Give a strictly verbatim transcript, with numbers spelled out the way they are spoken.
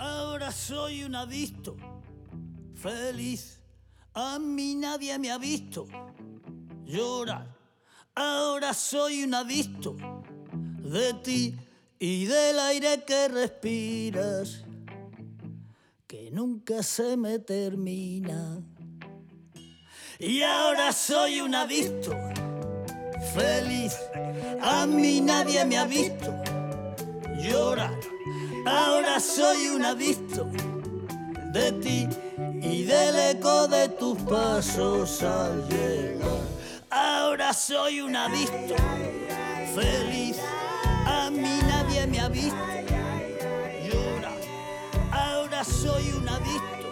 Ahora soy un adicto, feliz. A mí nadie me ha visto llorar. Ahora soy un adicto de ti y del aire que respiras, que nunca se me termina. Y ahora soy un adicto feliz. A mí nadie me ha visto llorar. Ahora soy un adicto de ti y del eco de tus pasos al llegar. Ahora soy un adicto feliz. A mí nadie me ha visto llorar. Ahora soy un adicto